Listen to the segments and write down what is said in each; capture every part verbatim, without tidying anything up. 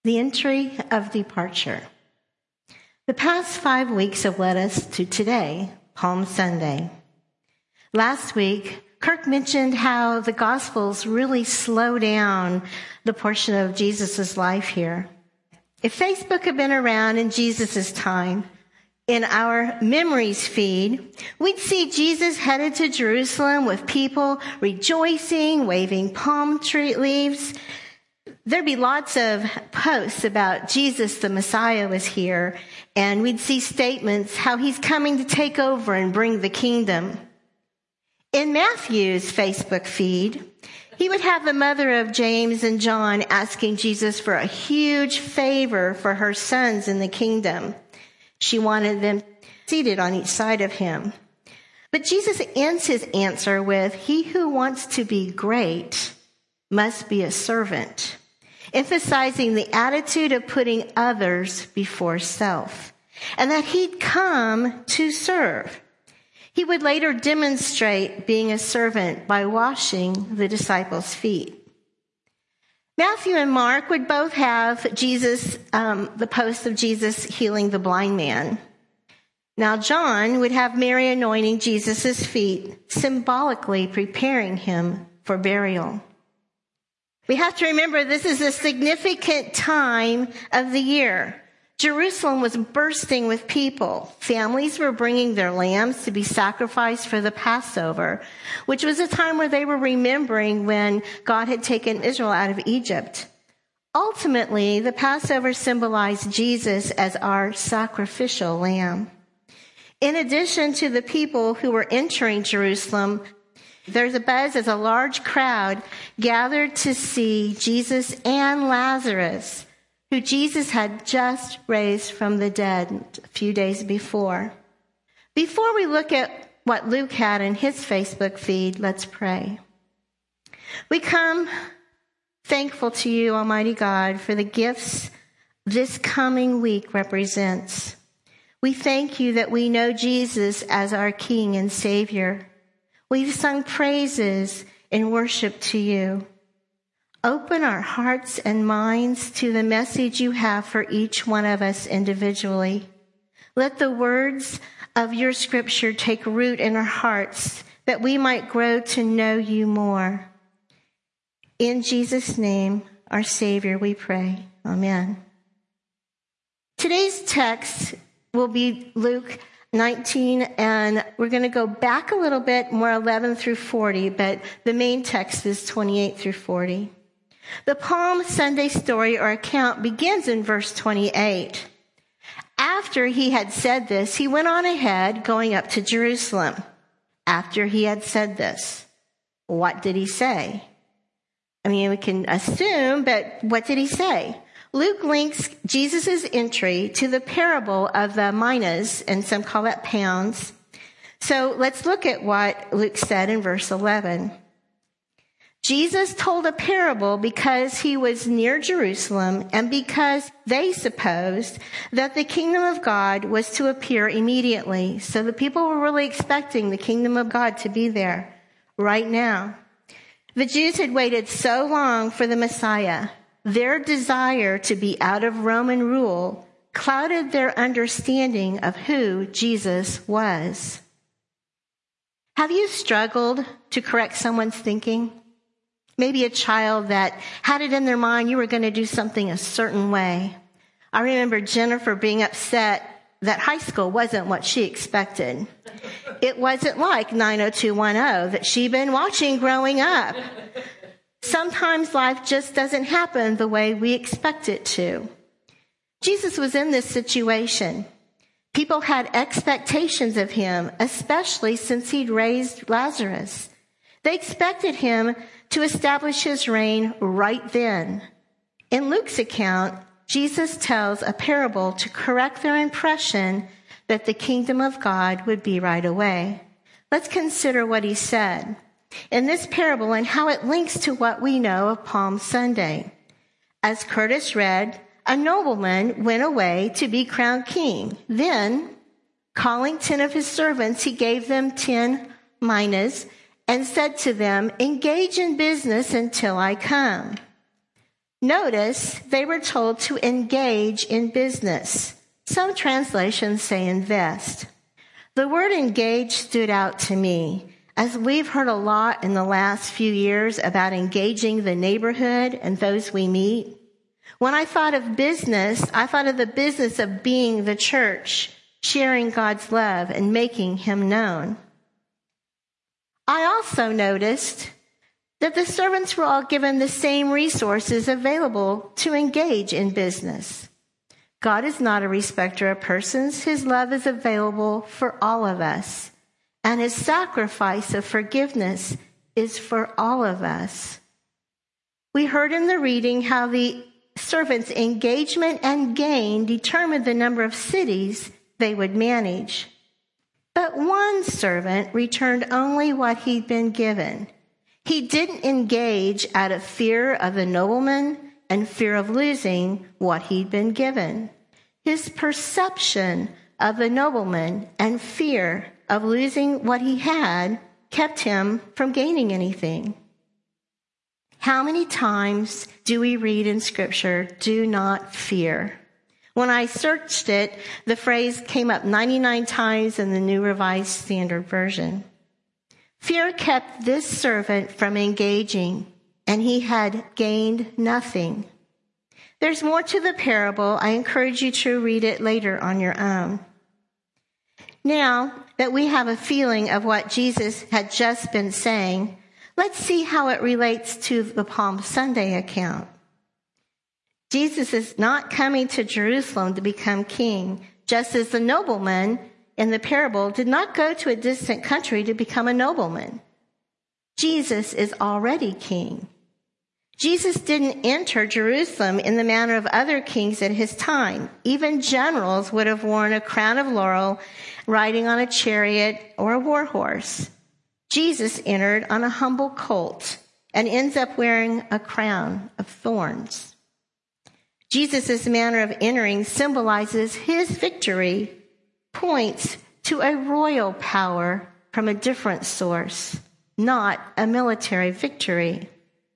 The entry of departure. The past five weeks have led us to today, Palm Sunday. Last week, Kirk mentioned how the Gospels really slow down the portion of Jesus' life here. If Facebook had been around in Jesus' time, in our memories feed, we'd see Jesus headed to Jerusalem with people rejoicing, waving palm tree leaves. There'd be lots of posts about Jesus, the Messiah, was here, and we'd see statements how he's coming to take over and bring the kingdom. In Matthew's Facebook feed, he would have the mother of James and John asking Jesus for a huge favor for her sons in the kingdom. She wanted them seated on each side of him. But Jesus ends his answer with, "He who wants to be great must be a servant," emphasizing the attitude of putting others before self, and that he'd come to serve. He would later demonstrate being a servant by washing the disciples' feet. Matthew and Mark would both have Jesus, um, the post of Jesus healing the blind man. Now John would have Mary anointing Jesus' feet, symbolically preparing him for burial. We have to remember this is a significant time of the year. Jerusalem was bursting with people. Families were bringing their lambs to be sacrificed for the Passover, which was a time where they were remembering when God had taken Israel out of Egypt. Ultimately, the Passover symbolized Jesus as our sacrificial lamb. In addition to the people who were entering Jerusalem, there's a buzz as a large crowd gathered to see Jesus and Lazarus, who Jesus had just raised from the dead a few days before. Before we look at what Luke had in his Facebook feed, let's pray. We come thankful to you, Almighty God, for the gifts this coming week represents. We thank you that we know Jesus as our King and Savior. We've sung praises in worship to you. Open our hearts and minds to the message you have for each one of us individually. Let the words of your scripture take root in our hearts that we might grow to know you more. In Jesus' name, our Savior, we pray. Amen. Today's text will be Luke nineteen, and we're going to go back a little bit, more eleven through forty, but the main text is twenty-eight through forty. The Palm Sunday story or account begins in verse twenty-eight. After he had said this, he went on ahead, going up to Jerusalem. After he had said this, what did he say? I mean, we can assume, but what did he say? Luke links Jesus' entry to the parable of the minas, and some call that pounds. So let's look at what Luke said in verse eleven. Jesus told a parable because he was near Jerusalem and because they supposed that the kingdom of God was to appear immediately. So the people were really expecting the kingdom of God to be there right now. The Jews had waited so long for the Messiah. Their desire to be out of Roman rule clouded their understanding of who Jesus was. Have you struggled to correct someone's thinking? Maybe a child that had it in their mind you were going to do something a certain way. I remember Jennifer being upset that high school wasn't what she expected. It wasn't like nine oh two one oh that she'd been watching growing up. Sometimes life just doesn't happen the way we expect it to. Jesus was in this situation. People had expectations of him, especially since he'd raised Lazarus. They expected him to establish his reign right then. In Luke's account, Jesus tells a parable to correct their impression that the kingdom of God would be right away. Let's consider what he said in this parable and how it links to what we know of Palm Sunday. As Curtis read, a nobleman went away to be crowned king. Then, calling ten of his servants, he gave them ten minas and said to them, "Engage in business until I come." Notice they were told to engage in business. Some translations say invest. The word engage stood out to me, as we've heard a lot in the last few years about engaging the neighborhood and those we meet. When I thought of business, I thought of the business of being the church, sharing God's love and making him known. I also noticed that the servants were all given the same resources available to engage in business. God is not a respecter of persons. His love is available for all of us, and his sacrifice of forgiveness is for all of us. We heard in the reading how the servants' engagement and gain determined the number of cities they would manage. But one servant returned only what he'd been given. He didn't engage out of fear of the nobleman and fear of losing what he'd been given. His perception of the nobleman and fear of losing what he had kept him from gaining anything. How many times do we read in Scripture, do not fear? When I searched it, the phrase came up ninety-nine times in the New Revised Standard Version. Fear kept this servant from engaging, and he had gained nothing. There's more to the parable. I encourage you to read it later on your own. Now that we have a feeling of what Jesus had just been saying, let's see how it relates to the Palm Sunday account. Jesus is not coming to Jerusalem to become king, just as the nobleman in the parable did not go to a distant country to become a nobleman. Jesus is already king. Jesus didn't enter Jerusalem in the manner of other kings at his time. Even generals would have worn a crown of laurel, riding on a chariot or a war horse. Jesus entered on a humble colt and ends up wearing a crown of thorns. Jesus' manner of entering symbolizes his victory, points to a royal power from a different source, not a military victory.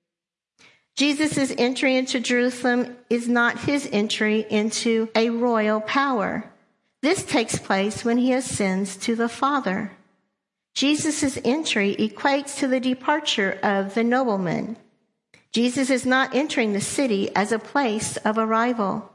Jesus' entry into Jerusalem is not his entry into a royal power. This takes place when he ascends to the Father. Jesus' entry equates to the departure of the nobleman. Jesus is not entering the city as a place of arrival.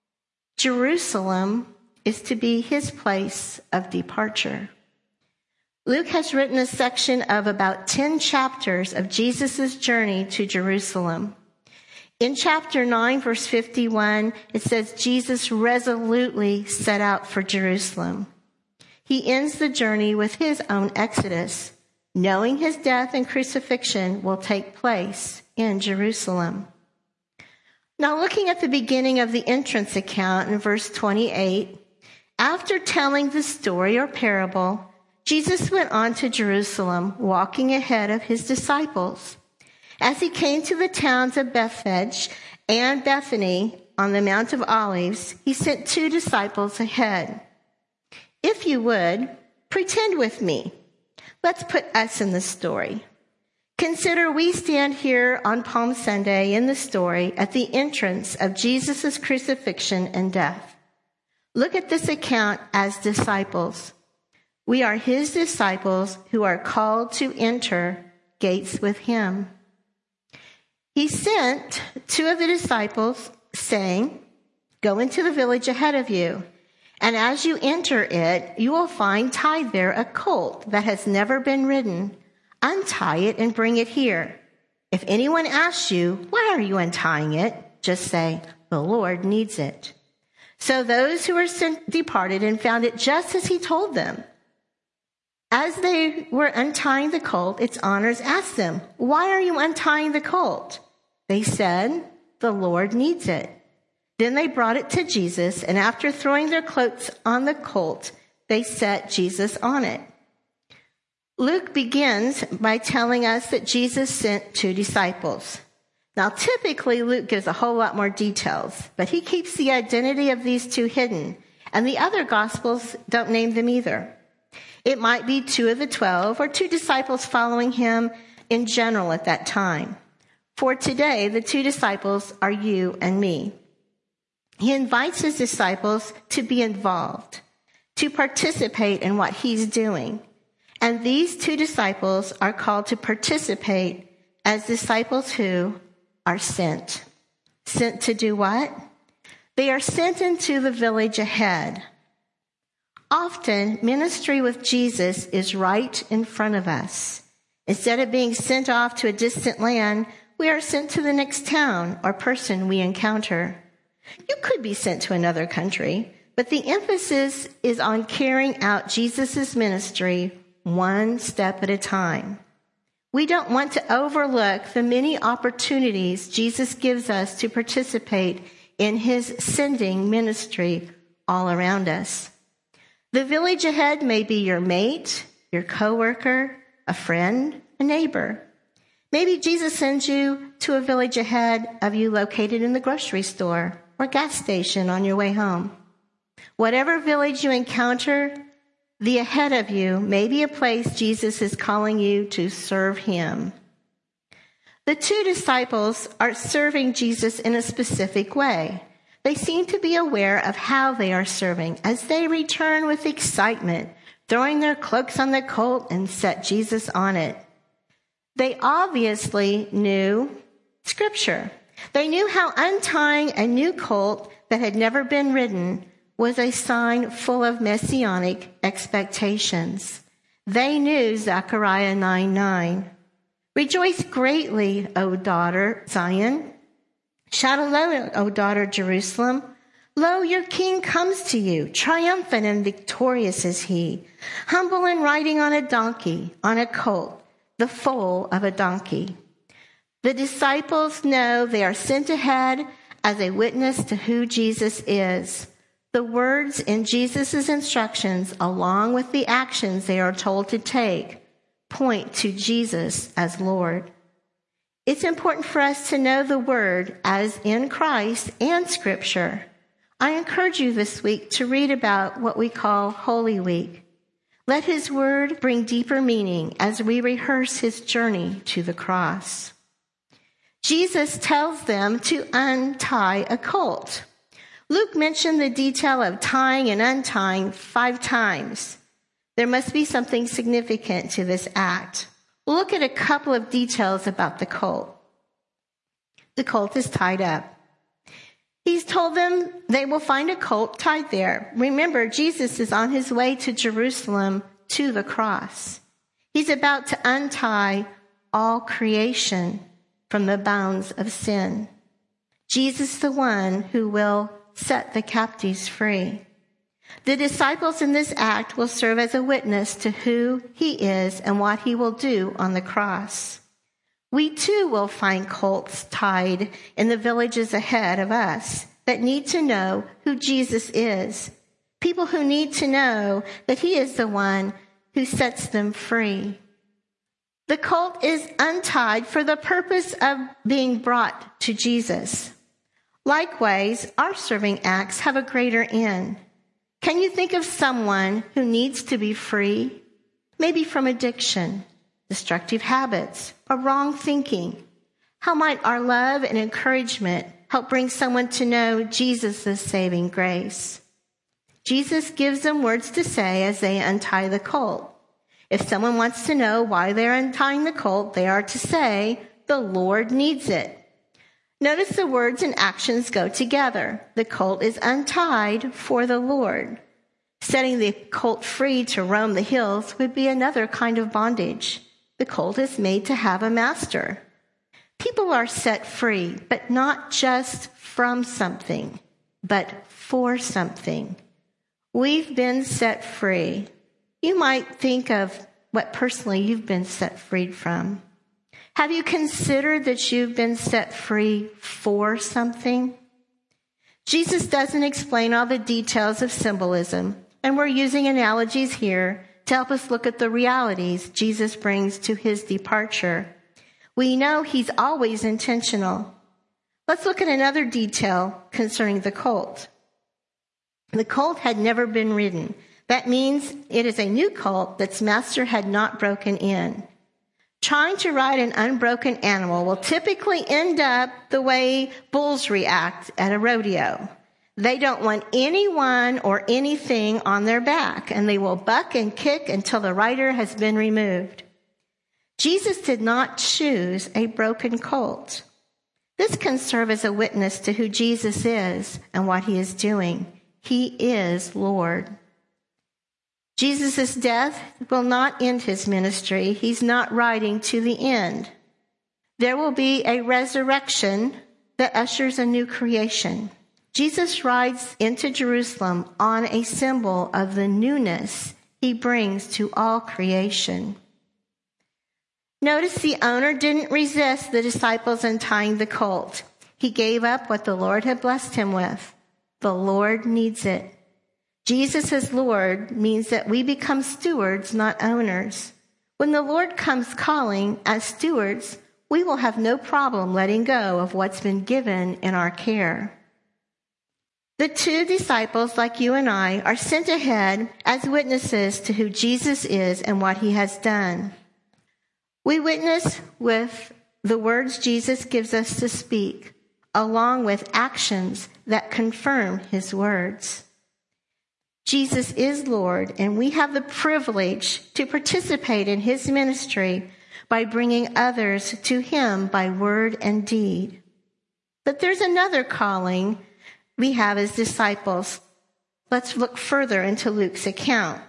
Jerusalem is to be his place of departure. Luke has written a section of about ten chapters of Jesus' journey to Jerusalem. In chapter nine, verse fifty-one, it says, Jesus resolutely set out for Jerusalem. He ends the journey with his own exodus, knowing his death and crucifixion will take place in Jerusalem. Now, looking at the beginning of the entrance account in verse twenty-eight, after telling the story or parable, Jesus went on to Jerusalem, walking ahead of his disciples. As he came to the towns of Bethphage and Bethany on the Mount of Olives, he sent two disciples ahead. If you would, pretend with me. Let's put us in the story. Consider we stand here on Palm Sunday in the story at the entrance of Jesus' crucifixion and death. Look at this account as disciples. We are his disciples who are called to enter gates with him. He sent two of the disciples, saying, go into the village ahead of you, and as you enter it, you will find tied there a colt that has never been ridden. Untie it and bring it here. If anyone asks you, why are you untying it? Just say, the Lord needs it. So those who were sent departed and found it just as he told them. As they were untying the colt, its owners asked them, why are you untying the colt? They said, the Lord needs it. Then they brought it to Jesus, and after throwing their cloaks on the colt, they set Jesus on it. Luke begins by telling us that Jesus sent two disciples. Now, typically, Luke gives a whole lot more details, but he keeps the identity of these two hidden, and the other Gospels don't name them either. It might be two of the twelve or two disciples following him in general at that time. For today, the two disciples are you and me. He invites his disciples to be involved, to participate in what he's doing. And these two disciples are called to participate as disciples who are sent. Sent to do what? They are sent into the village ahead. Often, ministry with Jesus is right in front of us. Instead of being sent off to a distant land, we are sent to the next town or person we encounter. You could be sent to another country, but the emphasis is on carrying out Jesus' ministry one step at a time. We don't want to overlook the many opportunities Jesus gives us to participate in his sending ministry all around us. The village ahead may be your mate, your coworker, a friend, a neighbor. Maybe Jesus sends you to a village ahead of you located in the grocery store or gas station on your way home. Whatever village you encounter, the ahead of you may be a place Jesus is calling you to serve him. The two disciples are serving Jesus in a specific way. They seem to be aware of how they are serving as they return with excitement, throwing their cloaks on the colt and set Jesus on it. They obviously knew Scripture. They knew how untying a new colt that had never been ridden was a sign full of messianic expectations. They knew Zechariah nine nine. Rejoice greatly, O daughter Zion. Shout aloud, O daughter Jerusalem. Lo, your king comes to you. Triumphant and victorious is he. Humble and riding on a donkey, on a colt, the foal of a donkey. The disciples know they are sent ahead as a witness to who Jesus is. The words in Jesus' instructions, along with the actions they are told to take, point to Jesus as Lord. It's important for us to know the word as in Christ and Scripture. I encourage you this week to read about what we call Holy Week. Let his word bring deeper meaning as we rehearse his journey to the cross. Jesus tells them to untie a colt. Luke mentioned the detail of tying and untying five times. There must be something significant to this act. We'll look at a couple of details about the colt. The colt is tied up. He's told them they will find a colt tied there. Remember, Jesus is on his way to Jerusalem to the cross. He's about to untie all creation from the bounds of sin. Jesus, the one who will set the captives free. The disciples in this act will serve as a witness to who he is and what he will do on the cross. We too will find colts tied in the villages ahead of us that need to know who Jesus is. People who need to know that he is the one who sets them free. The colt is untied for the purpose of being brought to Jesus. Likewise, our serving acts have a greater end. Can you think of someone who needs to be free? Maybe from addiction, destructive habits, or wrong thinking. How might our love and encouragement help bring someone to know Jesus' saving grace? Jesus gives them words to say as they untie the colt. If someone wants to know why they're untying the colt, they are to say, "The Lord needs it." Notice the words and actions go together. The colt is untied for the Lord. Setting the colt free to roam the hills would be another kind of bondage. The colt is made to have a master. People are set free, but not just from something, but for something. We've been set free. You might think of what personally you've been set free from. Have you considered that you've been set free for something? Jesus doesn't explain all the details of symbolism, and we're using analogies here to help us look at the realities Jesus brings to his departure. We know he's always intentional. Let's look at another detail concerning the colt. The colt had never been ridden. That means it is a new colt that's master had not broken in. Trying to ride an unbroken animal will typically end up the way bulls react at a rodeo. They don't want anyone or anything on their back, and they will buck and kick until the rider has been removed. Jesus did not choose a broken colt. This can serve as a witness to who Jesus is and what he is doing. He is Lord. Jesus' death will not end his ministry. He's not riding to the end. There will be a resurrection that ushers a new creation. Jesus rides into Jerusalem on a symbol of the newness he brings to all creation. Notice the owner didn't resist the disciples untying the colt. He gave up what the Lord had blessed him with. The Lord needs it. Jesus as Lord means that we become stewards, not owners. When the Lord comes calling as stewards, we will have no problem letting go of what's been given in our care. The two disciples, like you and I, are sent ahead as witnesses to who Jesus is and what he has done. We witness with the words Jesus gives us to speak, along with actions that confirm his words. Jesus is Lord, and we have the privilege to participate in his ministry by bringing others to him by word and deed. But there's another calling we have as disciples. Let's look further into Luke's account.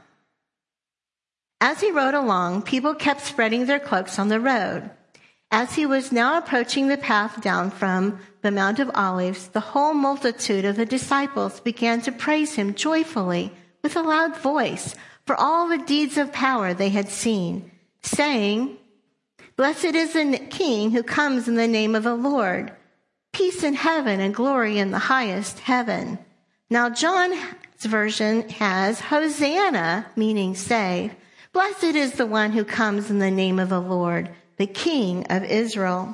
As he rode along, people kept spreading their cloaks on the road. As he was now approaching the path down from the Mount of Olives, the whole multitude of the disciples began to praise him joyfully with a loud voice for all the deeds of power they had seen, saying, "Blessed is the King who comes in the name of the Lord. Peace in heaven and glory in the highest heaven." Now John's version has Hosanna, meaning save. Blessed is the one who comes in the name of the Lord, the King of Israel.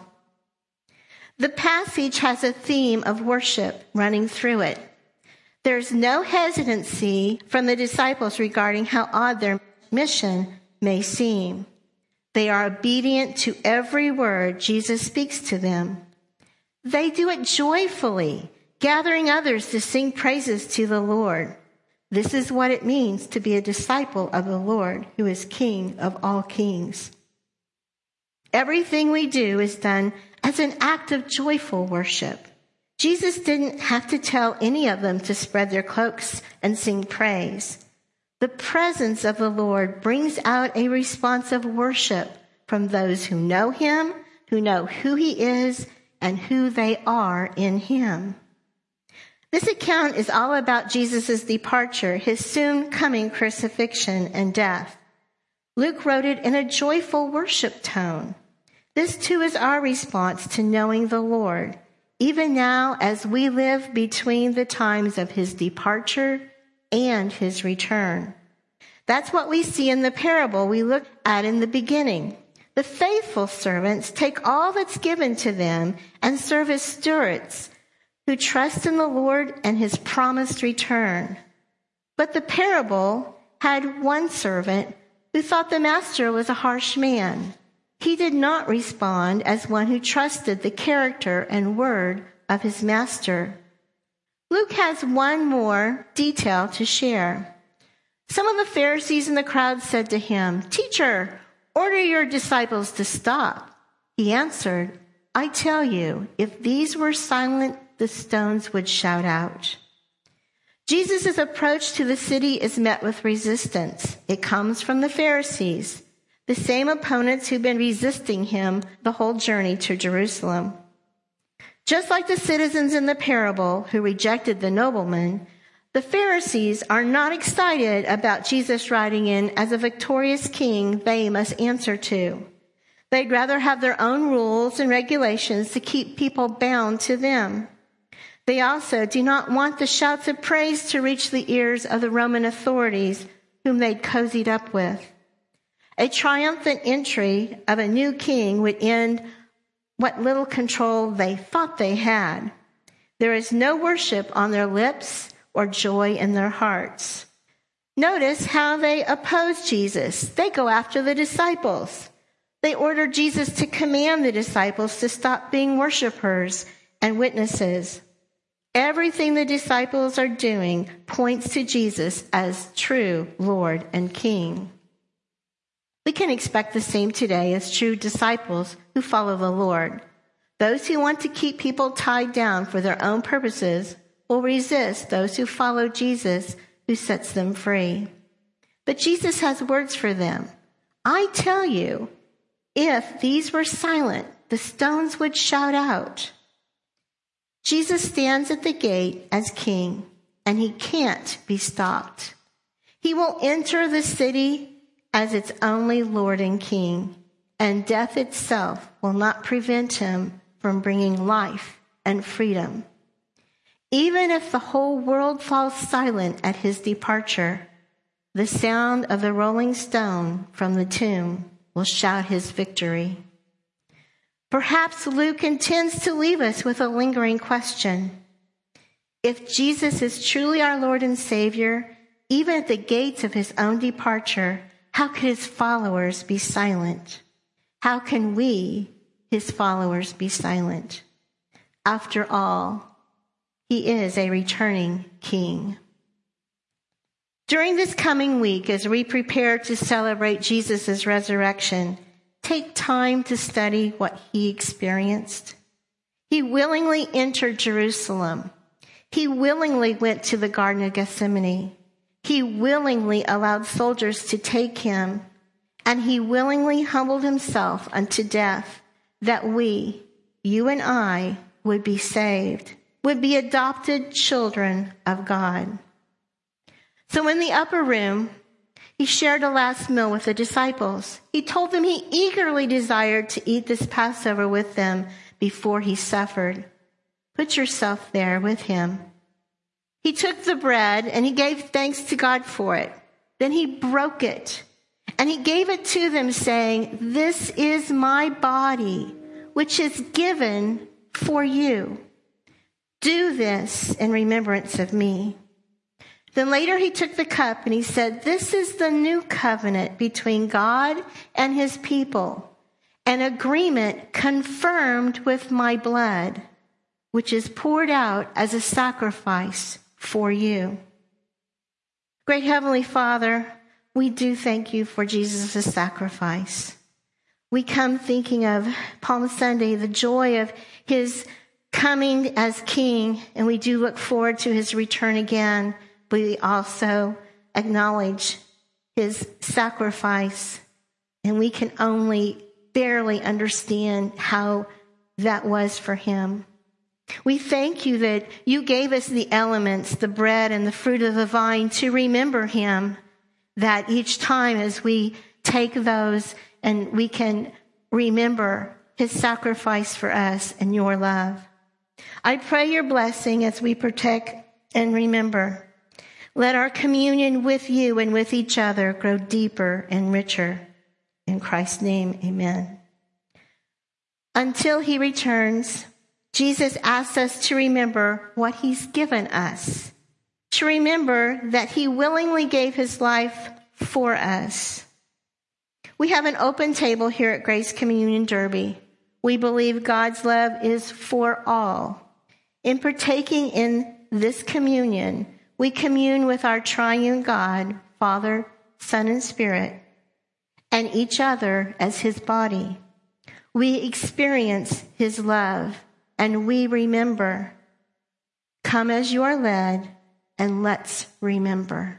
The passage has a theme of worship running through it. There's no hesitancy from the disciples regarding how odd their mission may seem. They are obedient to every word Jesus speaks to them. They do it joyfully, gathering others to sing praises to the Lord. This is what it means to be a disciple of the Lord, who is King of all kings. Everything we do is done as an act of joyful worship. Jesus didn't have to tell any of them to spread their cloaks and sing praise. The presence of the Lord brings out a response of worship from those who know him, who know who he is, and who they are in him. This account is all about Jesus' departure, his soon coming crucifixion and death. Luke wrote it in a joyful worship tone. This too is our response to knowing the Lord, even now as we live between the times of his departure and his return. That's what we see in the parable we looked at in the beginning. The faithful servants take all that's given to them and serve as stewards who trust in the Lord and his promised return. But the parable had one servant who thought the master was a harsh man. He did not respond as one who trusted the character and word of his master. Luke has one more detail to share. Some of the Pharisees in the crowd said to him, "Teacher, order your disciples to stop." He answered, "I tell you, if these were silent, the stones would shout out." Jesus' approach to the city is met with resistance. It comes from the Pharisees, the same opponents who've been resisting him the whole journey to Jerusalem. Just like the citizens in the parable who rejected the nobleman, the Pharisees are not excited about Jesus riding in as a victorious king they must answer to. They'd rather have their own rules and regulations to keep people bound to them. They also do not want the shouts of praise to reach the ears of the Roman authorities whom they'd cozied up with. A triumphant entry of a new king would end what little control they thought they had. There is no worship on their lips or joy in their hearts. Notice how they oppose Jesus. They go after the disciples. They ordered Jesus to command the disciples to stop being worshipers and witnesses. Everything the disciples are doing points to Jesus as true Lord and King. We can expect the same today as true disciples who follow the Lord. Those who want to keep people tied down for their own purposes will resist those who follow Jesus, who sets them free. But Jesus has words for them. I tell you, if these were silent, the stones would shout out. Jesus stands at the gate as king, and he can't be stopped. He will enter the city as its only Lord and King, and death itself will not prevent him from bringing life and freedom. Even if the whole world falls silent at his departure, the sound of the rolling stone from the tomb will shout his victory. Perhaps Luke intends to leave us with a lingering question. If Jesus is truly our Lord and Savior, even at the gates of his own departure, how could his followers be silent? How can we, his followers, be silent? After all, he is a returning king. During this coming week, as we prepare to celebrate Jesus' resurrection, take time to study what he experienced. He willingly entered Jerusalem. He willingly went to the Garden of Gethsemane. He willingly allowed soldiers to take him, and he willingly humbled himself unto death, that we, you and I, would be saved, would be adopted children of God. So in the upper room, he shared a last meal with the disciples. He told them he eagerly desired to eat this Passover with them before he suffered. Put yourself there with him. He took the bread and he gave thanks to God for it. Then he broke it and he gave it to them, saying, "This is my body, which is given for you. Do this in remembrance of me." Then later he took the cup and he said, "This is the new covenant between God and his people, an agreement confirmed with my blood, which is poured out as a sacrifice for you." Great Heavenly Father, we do thank you for Jesus' sacrifice. We come thinking of Palm Sunday, the joy of his coming as King, and we do look forward to his return again. But we also acknowledge his sacrifice, and we can only barely understand how that was for him. We thank you that you gave us the elements, the bread and the fruit of the vine, to remember him, that each time as we take those and we can remember his sacrifice for us and your love. I pray your blessing as we protect and remember. Let our communion with you and with each other grow deeper and richer. In Christ's name, amen. Until he returns, Jesus asks us to remember what he's given us, to remember that he willingly gave his life for us. We have an open table here at Grace Communion Derby. We believe God's love is for all. In partaking in this communion, we commune with our triune God, Father, Son, and Spirit, and each other as his body. We experience his love, and we remember. Come as you are led, and let's remember.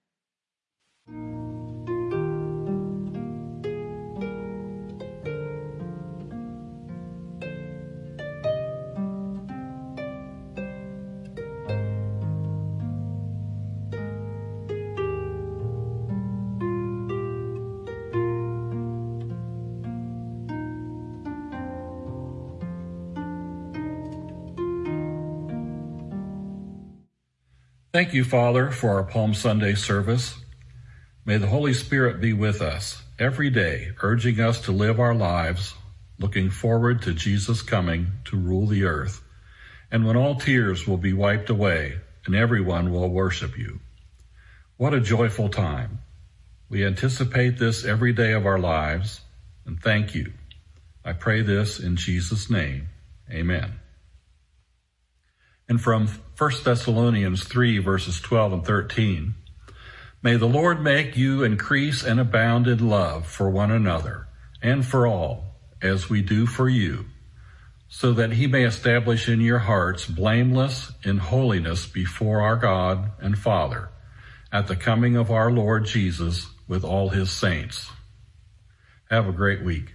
Thank you, Father, for our Palm Sunday service. May the Holy Spirit be with us every day, urging us to live our lives, looking forward to Jesus coming to rule the earth, and when all tears will be wiped away and everyone will worship you. What a joyful time. We anticipate this every day of our lives, and thank you. I pray this in Jesus' name. Amen. And from First Thessalonians three, verses twelve and thirteen, may the Lord make you increase and abound in love for one another and for all, as we do for you, so that he may establish in your hearts blameless in holiness before our God and Father, at the coming of our Lord Jesus with all his saints. Have a great week.